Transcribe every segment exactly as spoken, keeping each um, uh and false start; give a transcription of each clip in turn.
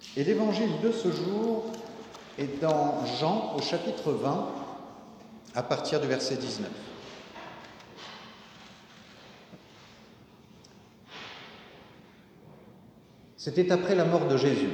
Et l'évangile de ce jour est dans Jean au chapitre vingt, à partir du verset dix-neuf. C'était après la mort de Jésus.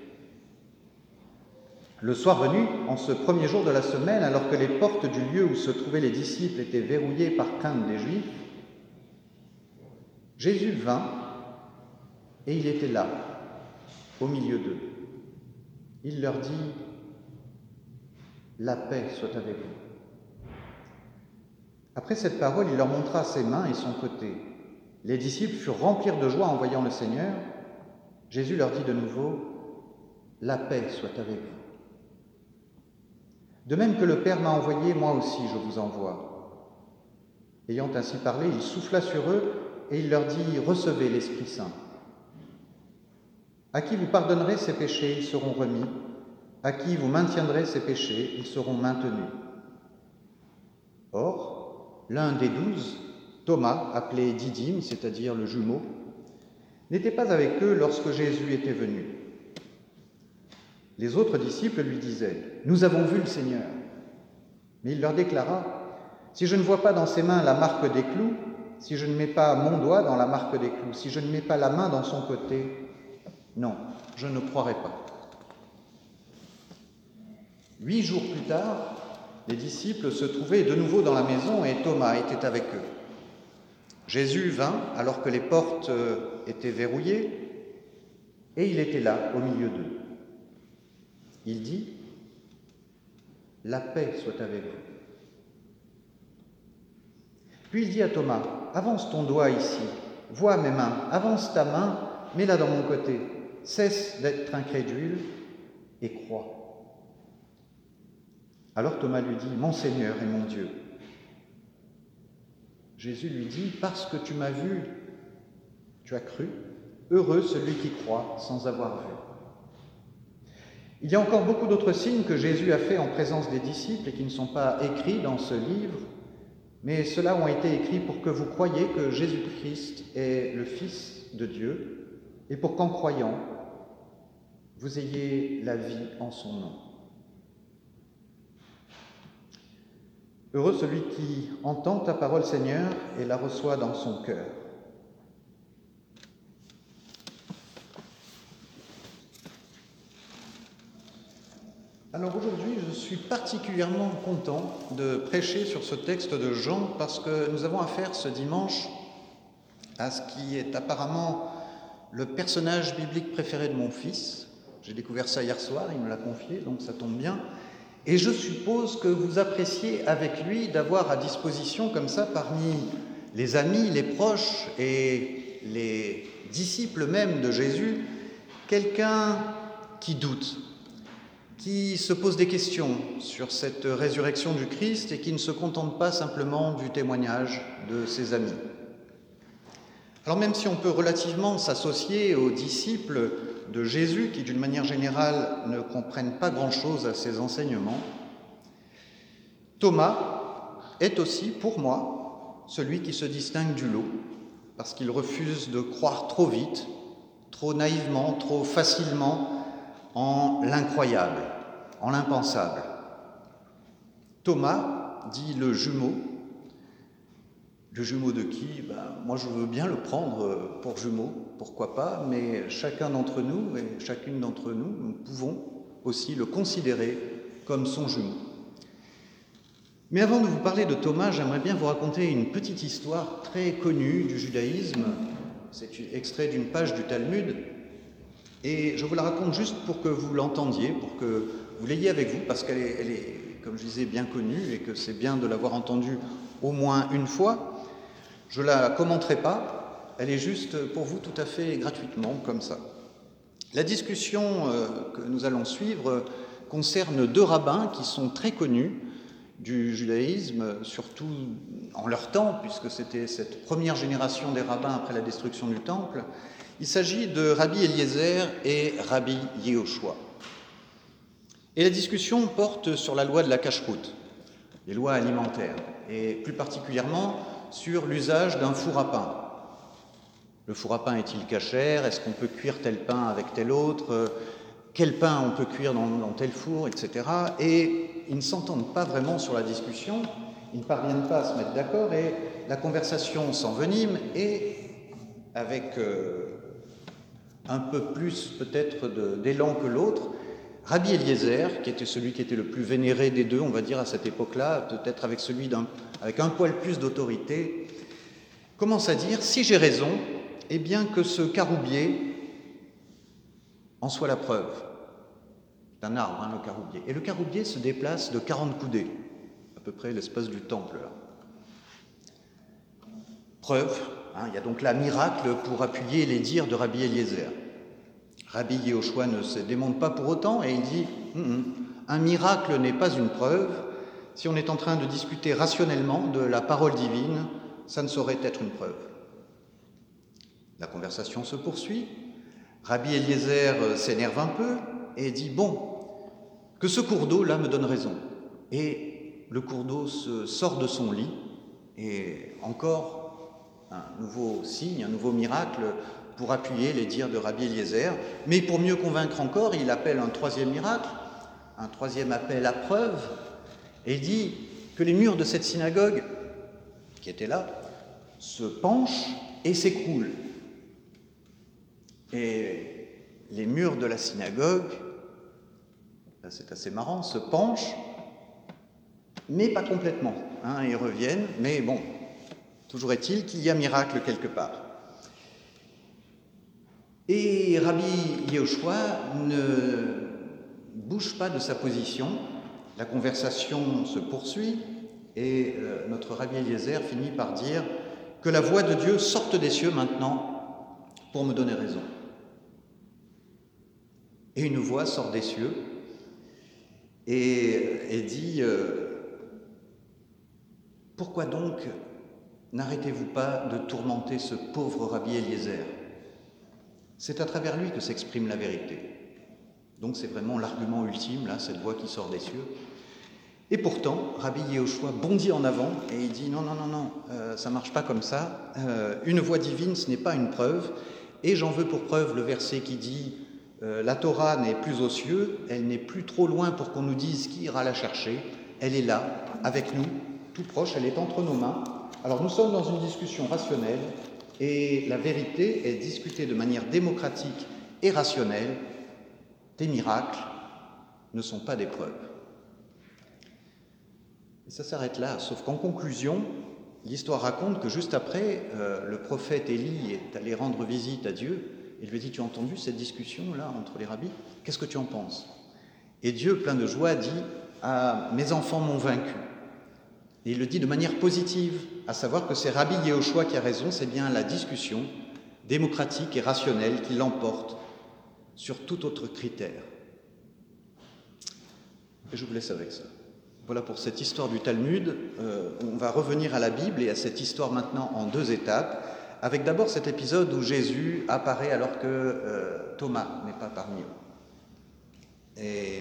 Le soir venu, en ce premier jour de la semaine, alors que les portes du lieu où se trouvaient les disciples étaient verrouillées par crainte des Juifs, Jésus vint et il était là, au milieu d'eux. Il leur dit « La paix soit avec vous ». Après cette parole, il leur montra ses mains et son côté. Les disciples furent remplis de joie en voyant le Seigneur. Jésus leur dit de nouveau « La paix soit avec vous ». De même que le Père m'a envoyé, moi aussi je vous envoie. Ayant ainsi parlé, il souffla sur eux et il leur dit « Recevez l'Esprit Saint. À qui vous pardonnerez ses péchés, ils seront remis. À qui vous maintiendrez ses péchés, ils seront maintenus. » Or, l'un des douze, Thomas, appelé Didyme, c'est-à-dire le jumeau, n'était pas avec eux lorsque Jésus était venu. Les autres disciples lui disaient « Nous avons vu le Seigneur ». Mais il leur déclara « Si je ne vois pas dans ses mains la marque des clous, si je ne mets pas mon doigt dans la marque des clous, si je ne mets pas la main dans son côté, non, je ne croirai pas. » Huit jours plus tard, les disciples se trouvaient de nouveau dans la maison et Thomas était avec eux. Jésus vint alors que les portes étaient verrouillées et il était là au milieu d'eux. Il dit « La paix soit avec vous. » Puis il dit à Thomas « Avance ton doigt ici, vois mes mains, avance ta main, mets-la dans mon côté, cesse d'être incrédule et crois. » Alors Thomas lui dit « Mon Seigneur et mon Dieu. » Jésus lui dit « Parce que tu m'as vu, tu as cru, heureux celui qui croit sans avoir vu. » Il y a encore beaucoup d'autres signes que Jésus a faits en présence des disciples et qui ne sont pas écrits dans ce livre, mais ceux-là ont été écrits pour que vous croyiez que Jésus-Christ est le Fils de Dieu et pour qu'en croyant, vous ayez la vie en son nom. Heureux celui qui entend ta parole, Seigneur, et la reçoit dans son cœur. Alors aujourd'hui, je suis particulièrement content de prêcher sur ce texte de Jean parce que nous avons affaire ce dimanche à ce qui est apparemment le personnage biblique préféré de mon fils. J'ai découvert ça hier soir, il me l'a confié, donc ça tombe bien. Et je suppose que vous appréciez avec lui d'avoir à disposition comme ça parmi les amis, les proches et les disciples même de Jésus, quelqu'un qui doute, qui se pose des questions sur cette résurrection du Christ et qui ne se contente pas simplement du témoignage de ses amis. Alors même si on peut relativement s'associer aux disciples de Jésus, qui d'une manière générale ne comprennent pas grand-chose à ses enseignements, Thomas est aussi, pour moi, celui qui se distingue du lot, parce qu'il refuse de croire trop vite, trop naïvement, trop facilement en l'incroyable, en l'impensable. Thomas, dit le jumeau, le jumeau de qui? Ben, moi je veux bien le prendre pour jumeau, pourquoi pas, mais chacun d'entre nous et chacune d'entre nous, nous pouvons aussi le considérer comme son jumeau. Mais avant de vous parler de Thomas, j'aimerais bien vous raconter une petite histoire très connue du judaïsme. C'est extrait d'une page du Talmud, et je vous la raconte juste pour que vous l'entendiez, pour que vous l'ayez avec vous, parce qu'elle est, elle est, comme je disais, bien connue, et que c'est bien de l'avoir entendue au moins une fois. Je ne la commenterai pas, elle est juste pour vous tout à fait gratuitement, comme ça. La discussion euh, que nous allons suivre concerne deux rabbins qui sont très connus du judaïsme, surtout en leur temps, puisque c'était cette première génération des rabbins après la destruction du temple. Il s'agit de Rabbi Eliezer et Rabbi Yehoshua. Et la discussion porte sur la loi de la cacheroute, les lois alimentaires, et plus particulièrement sur l'usage d'un four à pain. Le four à pain est-il cachère? Est-ce qu'on peut cuire tel pain avec tel autre? quel pain on peut cuire dans, dans tel four, et cetera. Et ils ne s'entendent pas vraiment sur la discussion, ils ne parviennent pas à se mettre d'accord, et la conversation s'envenime, et avec euh, un peu plus peut-être de, d'élan que l'autre, Rabbi Eliezer, qui était celui qui était le plus vénéré des deux, on va dire à cette époque-là, peut-être avec celui d'un, avec un poil plus d'autorité, commence à dire, si j'ai raison, eh bien que ce caroubier en soit la preuve. C'est un arbre, hein, le caroubier. Et le caroubier se déplace de quarante coudées, à peu près l'espace du temple, là. Preuve, hein, il y a donc là miracle pour appuyer les dires de Rabbi Eliezer. Rabbi Yehoshua ne se démonte pas pour autant et il dit hum, « Un miracle n'est pas une preuve. Si on est en train de discuter rationnellement de la parole divine, ça ne saurait être une preuve. » La conversation se poursuit. Rabbi Eliezer s'énerve un peu et dit « Bon, que ce cours d'eau là me donne raison. » Et le cours d'eau se sort de son lit et encore un nouveau signe, un nouveau miracle pour appuyer les dires de Rabbi Eliezer. Mais pour mieux convaincre encore, il appelle un troisième miracle, un troisième appel à preuve, et il dit que les murs de cette synagogue, qui étaient là, se penchent et s'écroulent. Et les murs de la synagogue, là c'est assez marrant, se penchent, mais pas complètement. Hein, ils reviennent, mais bon, toujours est-il qu'il y a miracle quelque part. Et Rabbi Yehoshua ne bouge pas de sa position, la conversation se poursuit, et euh, notre Rabbi Eliezer finit par dire que la voix de Dieu sorte des cieux maintenant pour me donner raison. Et une voix sort des cieux et, et dit euh, « Pourquoi donc n'arrêtez-vous pas de tourmenter ce pauvre Rabbi Eliezer ?» C'est à travers lui que s'exprime la vérité. Donc c'est vraiment l'argument ultime, là, cette voix qui sort des cieux. Et pourtant, Rabbi Yehoshua bondit en avant et il dit « Non, non, non, non, euh, ça ne marche pas comme ça. Euh, une voix divine, ce n'est pas une preuve. » Et j'en veux pour preuve le verset qui dit euh, « La Torah n'est plus aux cieux, elle n'est plus trop loin pour qu'on nous dise qui ira la chercher. Elle est là, avec nous, tout proche, elle est entre nos mains. » Alors nous sommes dans une discussion rationnelle et la vérité est discutée de manière démocratique et rationnelle. Des miracles ne sont pas des preuves. Et ça s'arrête là, sauf qu'en conclusion, l'histoire raconte que juste après, euh, le prophète Élie est allé rendre visite à Dieu et lui dit « Tu as entendu cette discussion-là entre les rabbis ? Qu'est-ce que tu en penses ?» Et Dieu, plein de joie, dit « Ah, mes enfants m'ont vaincu. » Et il le dit de manière positive, à savoir que c'est Rabbi Yehoshua qui a raison, c'est bien la discussion démocratique et rationnelle qui l'emporte sur tout autre critère. Et je vous laisse avec ça. Voilà pour cette histoire du Talmud. Euh, on va revenir à la Bible et à cette histoire maintenant en deux étapes, avec d'abord cet épisode où Jésus apparaît alors que euh, Thomas n'est pas parmi eux. Et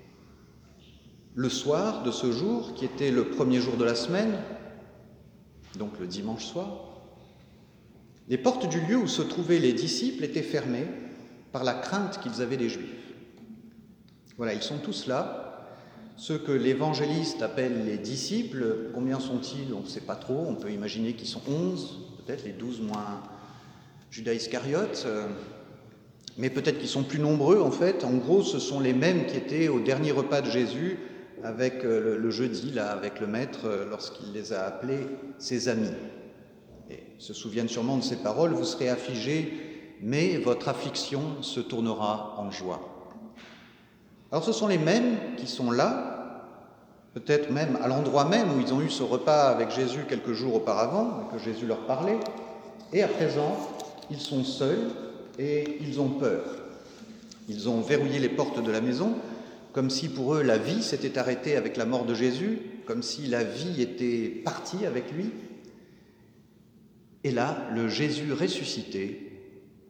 le soir de ce jour, qui était le premier jour de la semaine, donc le dimanche soir, les portes du lieu où se trouvaient les disciples étaient fermées par la crainte qu'ils avaient des Juifs. Voilà, ils sont tous là, ceux que l'évangéliste appelle les disciples. Combien sont-ils? On ne sait pas trop, on peut imaginer qu'ils sont onze, peut-être les douze moins Judas Iscariote, mais peut-être qu'ils sont plus nombreux en fait. En gros, ce sont les mêmes qui étaient au dernier repas de Jésus avec le, le jeudi, là, avec le maître, lorsqu'il les a appelés ses amis. Et se souviennent sûrement de ces paroles, vous serez affligés, mais votre affliction se tournera en joie. Alors ce sont les mêmes qui sont là, peut-être même à l'endroit même où ils ont eu ce repas avec Jésus quelques jours auparavant, que Jésus leur parlait, et à présent, ils sont seuls et ils ont peur. Ils ont verrouillé les portes de la maison, comme si pour eux la vie s'était arrêtée avec la mort de Jésus, comme si la vie était partie avec lui. Et là, le Jésus ressuscité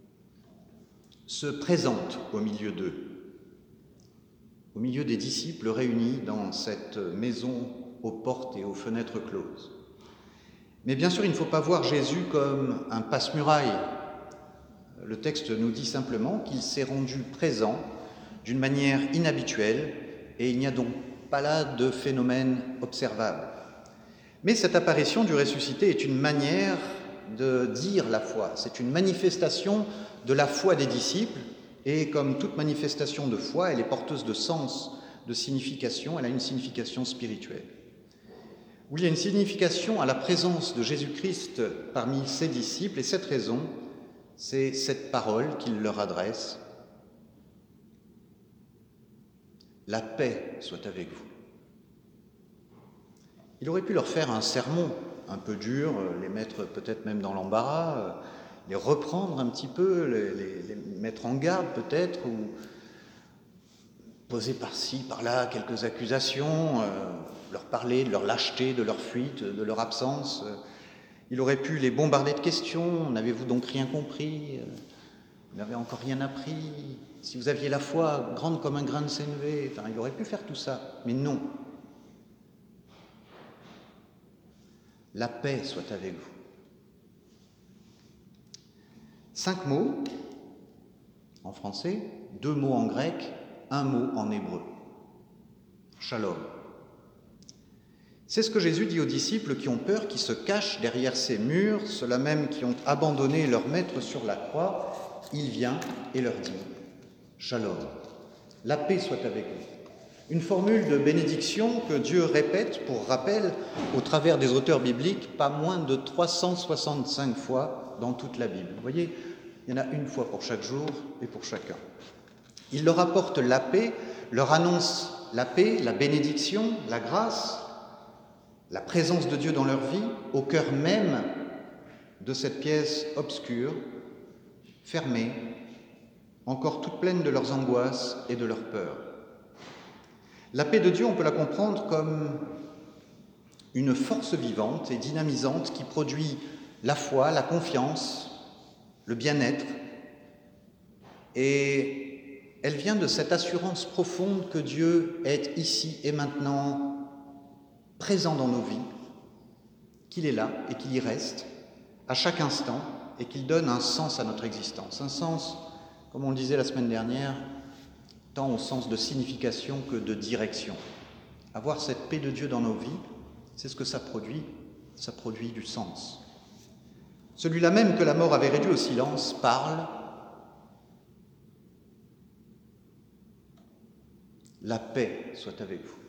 se présente au milieu d'eux, au milieu des disciples réunis dans cette maison aux portes et aux fenêtres closes. Mais bien sûr, il ne faut pas voir Jésus comme un passe-muraille. Le texte nous dit simplement qu'il s'est rendu présent d'une manière inhabituelle, et il n'y a donc pas là de phénomène observable. Mais cette apparition du ressuscité est une manière de dire la foi, c'est une manifestation de la foi des disciples, et comme toute manifestation de foi, elle est porteuse de sens, de signification, elle a une signification spirituelle. Oui, il y a une signification à la présence de Jésus-Christ parmi ses disciples, et cette raison, c'est cette parole qu'il leur adresse. La paix soit avec vous. Il aurait pu leur faire un sermon un peu dur, les mettre peut-être même dans l'embarras, les reprendre un petit peu, les, les, les mettre en garde peut-être, ou poser par-ci, par-là quelques accusations, euh, leur parler de leur lâcheté, de leur fuite, de leur absence. Il aurait pu les bombarder de questions. N'avez-vous donc rien compris? Vous n'avez encore rien appris? Si vous aviez la foi grande comme un grain de sénévé, enfin, il aurait pu faire tout ça, mais non. La paix soit avec vous. Cinq mots en français, deux mots en grec, un mot en hébreu. Shalom. C'est ce que Jésus dit aux disciples qui ont peur, qui se cachent derrière ces murs, ceux-là même qui ont abandonné leur maître sur la croix. Il vient et leur dit « Shalom, la paix soit avec vous ». Une formule de bénédiction que Dieu répète, pour rappel, au travers des auteurs bibliques, pas moins de trois cent soixante-cinq fois dans toute la Bible. Vous voyez, il y en a une fois pour chaque jour et pour chacun. Il leur apporte la paix, leur annonce la paix, la bénédiction, la grâce, la présence de Dieu dans leur vie, au cœur même de cette pièce obscure, fermée, encore toute pleine de leurs angoisses et de leurs peurs. La paix de Dieu, on peut la comprendre comme une force vivante et dynamisante qui produit la foi, la confiance, le bien-être, et elle vient de cette assurance profonde que Dieu est ici et maintenant présent dans nos vies, qu'il est là et qu'il y reste à chaque instant et qu'il donne un sens à notre existence. Un sens, comme on le disait la semaine dernière, tant au sens de signification que de direction. Avoir cette paix de Dieu dans nos vies, c'est ce que ça produit, ça produit du sens. Celui-là même que la mort avait réduit au silence parle. La paix soit avec vous.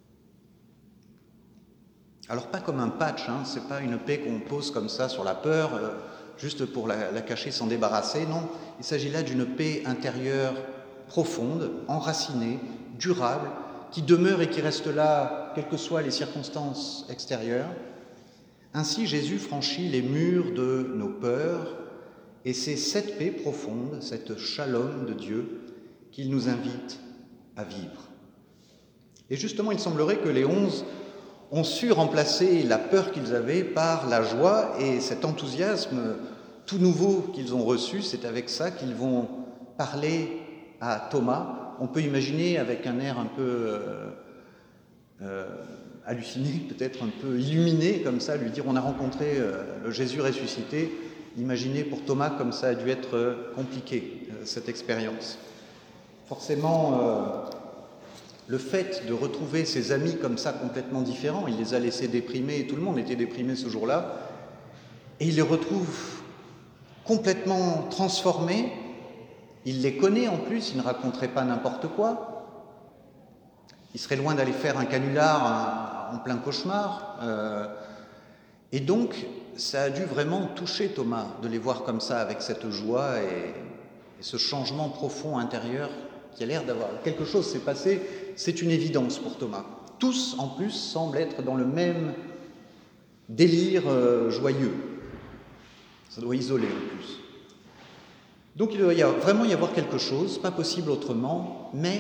Alors pas comme un patch, hein, c'est pas une paix qu'on pose comme ça sur la peur, euh, juste pour la, la cacher, s'en débarrasser, non. Il s'agit là d'une paix intérieure profonde, enracinée, durable, qui demeure et qui reste là, quelles que soient les circonstances extérieures. Ainsi, Jésus franchit les murs de nos peurs, et c'est cette paix profonde, cette shalom de Dieu, qu'il nous invite à vivre. Et justement, il semblerait que les onze ont su remplacer la peur qu'ils avaient par la joie et cet enthousiasme tout nouveau qu'ils ont reçu. C'est avec ça qu'ils vont parler à Thomas. On peut imaginer avec un air un peu euh, euh, halluciné, peut-être un peu illuminé, comme ça, lui dire on a rencontré euh, le Jésus ressuscité. Imaginez pour Thomas comme ça a dû être compliqué, euh, cette expérience. Forcément, euh, le fait de retrouver ses amis comme ça complètement différents, il les a laissés déprimés, tout le monde était déprimé ce jour-là, et il les retrouve complètement transformés. Il les connaît en plus, il ne raconterait pas n'importe quoi. Il serait loin d'aller faire un canular en plein cauchemar. Euh, et donc, ça a dû vraiment toucher Thomas de les voir comme ça, avec cette joie et, et ce changement profond intérieur qui a l'air d'avoir... Quelque chose s'est passé, c'est une évidence pour Thomas. Tous, en plus, semblent être dans le même délire euh, joyeux. Ça doit isoler en plus. Donc il doit y avoir, vraiment y avoir quelque chose, pas possible autrement, mais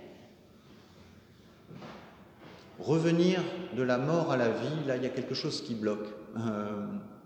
revenir de la mort à la vie, là il y a quelque chose qui bloque. Euh,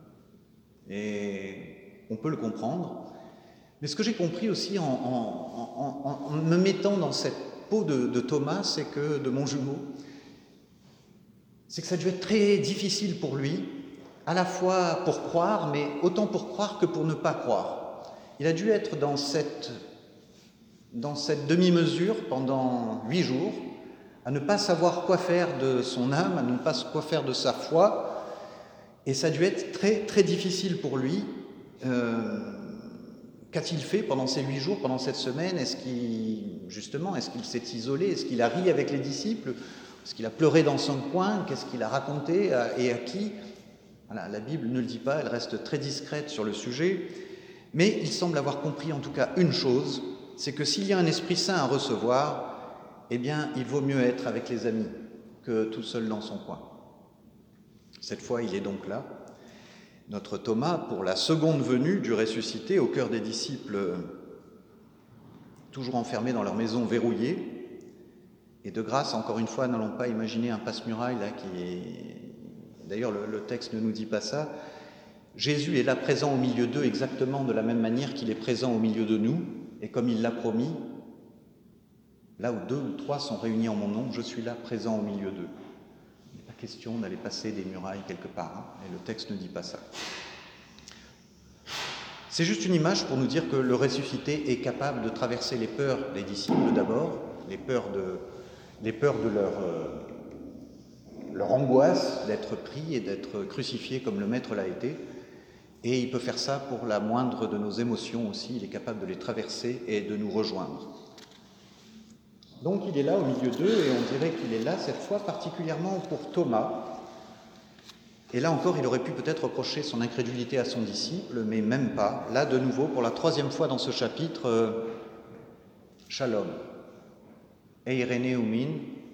et on peut le comprendre. Mais ce que j'ai compris aussi en, en, en, en me mettant dans cette peau de, de Thomas, c'est que, de mon jumeau, c'est que ça a dû être très difficile pour lui, à la fois pour croire, mais autant pour croire que pour ne pas croire. Il a dû être dans cette dans cette demi-mesure pendant huit jours, à ne pas savoir quoi faire de son âme, à ne pas quoi faire de sa foi, et ça a dû être très, très difficile pour lui. Euh, qu'a-t-il fait pendant ces huit jours, pendant cette semaine? Est-ce qu'il, justement, est-ce qu'il s'est isolé? Est-ce qu'il a ri avec les disciples? Est-ce qu'il a pleuré dans son coin? Qu'est-ce qu'il a raconté et à qui? Voilà, la Bible ne le dit pas, elle reste très discrète sur le sujet, mais il semble avoir compris en tout cas une chose, c'est que s'il y a un Esprit Saint à recevoir, eh bien, il vaut mieux être avec les amis que tout seul dans son coin. Cette fois, il est donc là, notre Thomas, pour la seconde venue du ressuscité, au cœur des disciples, toujours enfermés dans leur maison verrouillée. Et de grâce, encore une fois, n'allons pas imaginer un passe-muraille là qui est... D'ailleurs, le, le texte ne nous dit pas ça. Jésus est là présent au milieu d'eux exactement de la même manière qu'il est présent au milieu de nous. Et comme il l'a promis, là où deux ou trois sont réunis en mon nom, je suis là présent au milieu d'eux. Il n'est pas question d'aller passer des murailles quelque part, hein, et le texte ne dit pas ça. C'est juste une image pour nous dire que le ressuscité est capable de traverser les peurs des disciples d'abord, les peurs de, les peurs de leur... Euh, leur angoisse d'être pris et d'être crucifié comme le Maître l'a été, et il peut faire ça pour la moindre de nos émotions aussi, il est capable de les traverser et de nous rejoindre. Donc il est là au milieu d'eux, et on dirait qu'il est là cette fois particulièrement pour Thomas. Et là encore, il aurait pu peut-être reprocher son incrédulité à son disciple, mais même pas. Là, de nouveau, pour la troisième fois dans ce chapitre, euh, Shalom, Eirene Umin,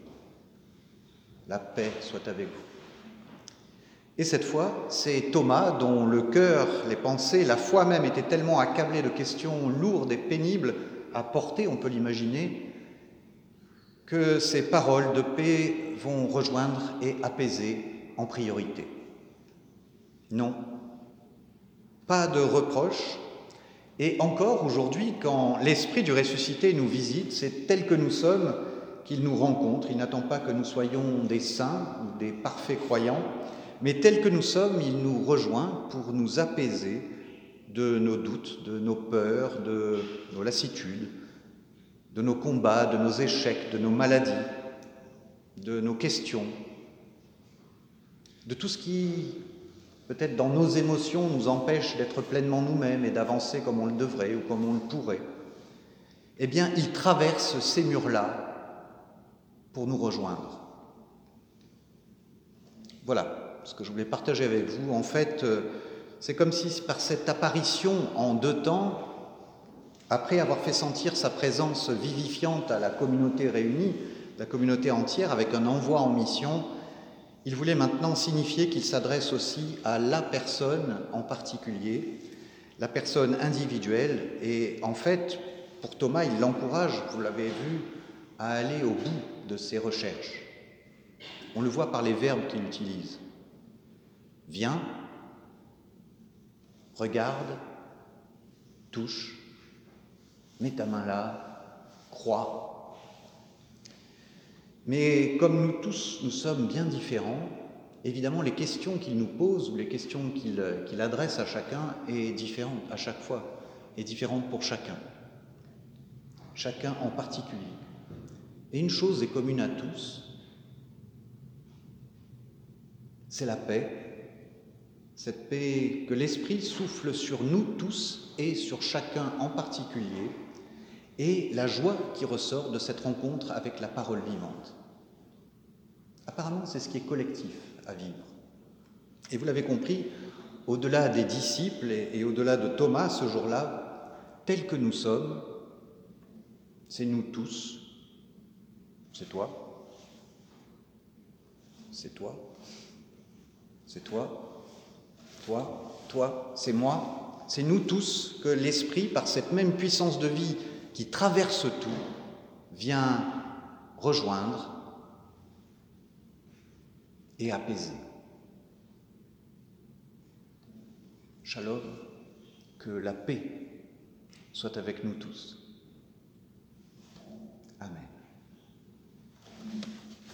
la paix soit avec vous. Et cette fois, c'est Thomas dont le cœur, les pensées, la foi même étaient tellement accablés de questions lourdes et pénibles à porter, on peut l'imaginer, que ces paroles de paix vont rejoindre et apaiser en priorité. Non, pas de reproche. Et encore aujourd'hui, quand l'Esprit du ressuscité nous visite, c'est tel que nous sommes qu'il nous rencontre. Il n'attend pas que nous soyons des saints ou des parfaits croyants, mais tels que nous sommes, il nous rejoint pour nous apaiser de nos doutes, de nos peurs, de nos lassitudes, de nos combats, de nos échecs, de nos maladies, de nos questions, de tout ce qui, peut-être dans nos émotions, nous empêche d'être pleinement nous-mêmes et d'avancer comme on le devrait ou comme on le pourrait. Eh bien, il traverse ces murs-là pour nous rejoindre. Voilà ce que je voulais partager avec vous. En fait, c'est comme si par cette apparition en deux temps, après avoir fait sentir sa présence vivifiante à la communauté réunie, la communauté entière, avec un envoi en mission, il voulait maintenant signifier qu'il s'adresse aussi à la personne en particulier, la personne individuelle. Et en fait, pour Thomas, il l'encourage, vous l'avez vu, à aller au bout de ses recherches. On le voit par les verbes qu'il utilise. Viens, regarde, touche, mets ta main là, crois. Mais comme nous tous, nous sommes bien différents, évidemment, les questions qu'il nous pose ou les questions qu'il, qu'il adresse à chacun est différente à chaque fois, est différente pour chacun. Chacun en particulier. Et une chose est commune à tous, c'est la paix, cette paix que l'Esprit souffle sur nous tous et sur chacun en particulier, et la joie qui ressort de cette rencontre avec la parole vivante. Apparemment, c'est ce qui est collectif à vivre. Et vous l'avez compris, au-delà des disciples et, et au-delà de Thomas ce jour-là, tels que nous sommes, c'est nous tous. C'est toi, c'est toi, c'est toi, toi, toi, c'est moi, c'est nous tous que l'Esprit, par cette même puissance de vie qui traverse tout, vient rejoindre et apaiser. Shalom, que la paix soit avec nous tous.